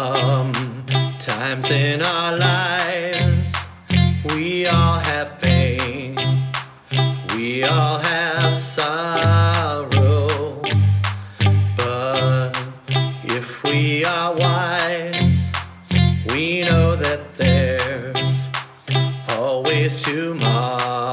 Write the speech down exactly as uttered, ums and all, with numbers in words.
Sometimes in our lives, we all have pain, we all have sorrow, but if we are wise, we know that there's always tomorrow.